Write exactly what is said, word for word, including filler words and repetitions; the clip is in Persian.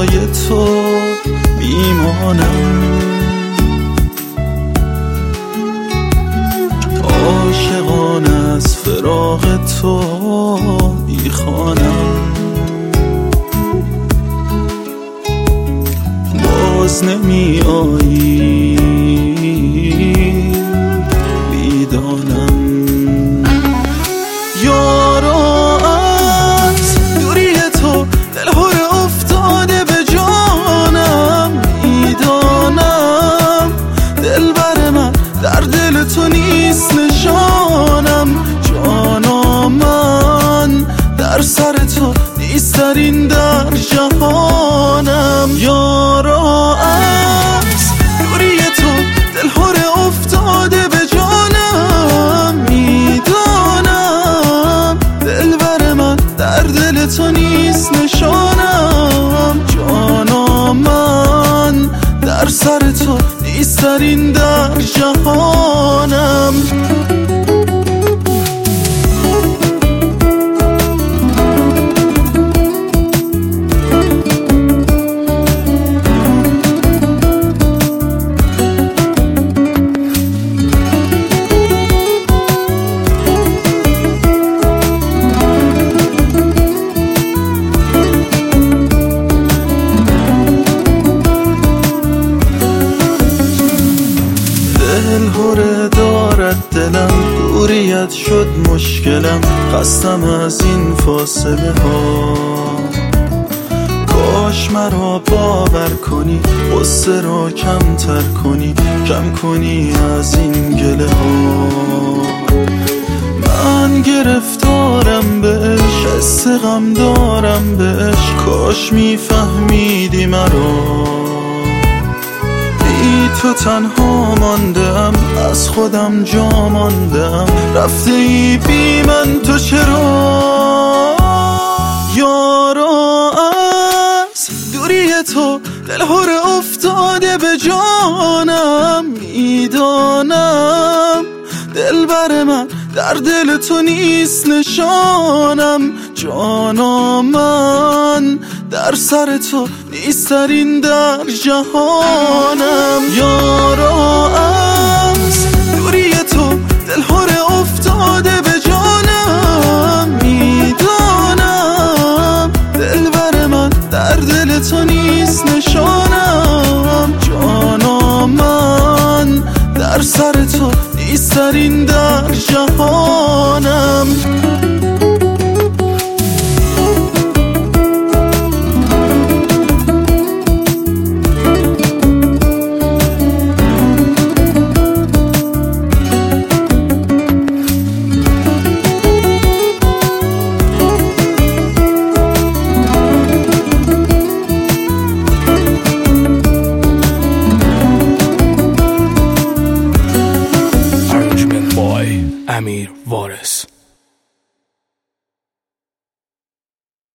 جای تو میمانم، عاشقانه از فراق تو میخوانم. باز نمی آیی میدانم، یارا از دوری تو دلهور افتاده به جانم. میدانم دلبر من در دل تو نیست نشانم. جانا من در سر تو نیسترین در جهانم. یارا از دوری تو دلهور افتاده به جانم. میدانم دلبر من در دل تو نیست نشانم. جانا من در سر تو نیسترین در جهانم. دلهوره دارد دلم، دوریت شد مشکلم. خستم از این فاصله ها، کاش مرا باور کنی، غصه را کم تر کنی، کم کنی از این گله ها. من گرفتارم بهش، حس غم دارم بهش، کاش میفهمیدی مرا. تو تنها ماندم، از خودم جا ماندم، رفته ای بی من تو چرا؟ یارا از دوری تو دلهور افتاده به جانم. میدانم دلبر من در دل تو نیست نشانم. جانا من در سر تو نیسترین در جهانم. یارا از دوری تو دلهور افتاده به جانم. میدانم دلبر من در دل تو نیست نشانم. جانا من در سر تو نیسترین در